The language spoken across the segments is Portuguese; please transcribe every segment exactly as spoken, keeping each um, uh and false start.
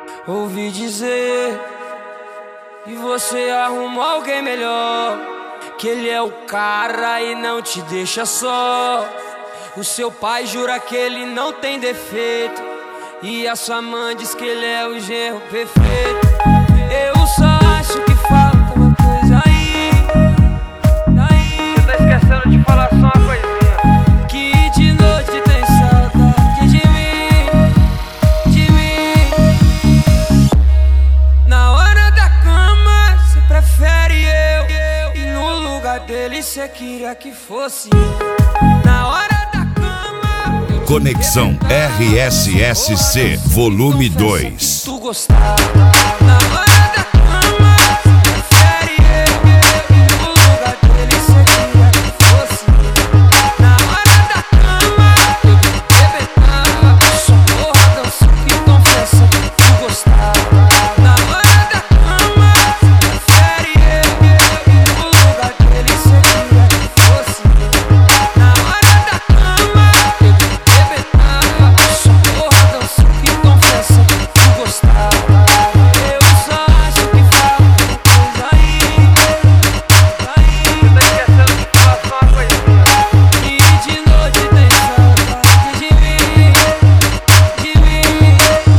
Ouvi dizer que você arrumou alguém melhor, que ele é o cara e não te deixa só. O seu pai jura que ele não tem defeito, e a sua mãe diz que ele é o genro perfeito. Eu só acho que falta uma coisa aí, aí. Você tá esquecendo de falar só uma coisinha: que de noite tem saudade de mim, de mim. Na hora da cama cê prefere eu, e no lugar dele cê queria que fosse eu. Na hora da cama eu te Conexão R S S C Volume dois. tu gostava. Na hora da cama cê prefere eu, e no lugar dele cê queria que fosse eu. Na hora da cama eu te arrebentava, só porra dançando e confessa que tu gostava. Na hora da cama cê prefere eu, e no lugar dele cê queria que fosse eu. Na hora da cama eu te arrebentava, só porra dançando e confessa que tu gostava. Eu só acho que falta coisa aí, aí. Você tá esquecendo de falar só uma coisinha: E de noite tem saudade de mim, de mim.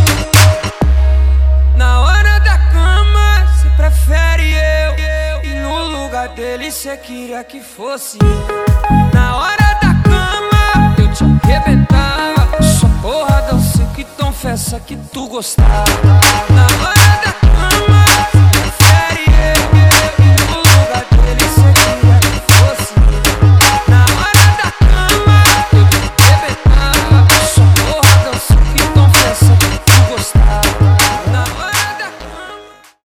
Na hora da cama cê prefere eu, e no lugar dele cê queria que fosse eu. Na hora da cama eu te arrebentava, só porra dança que confessa que tu gostava. Na hora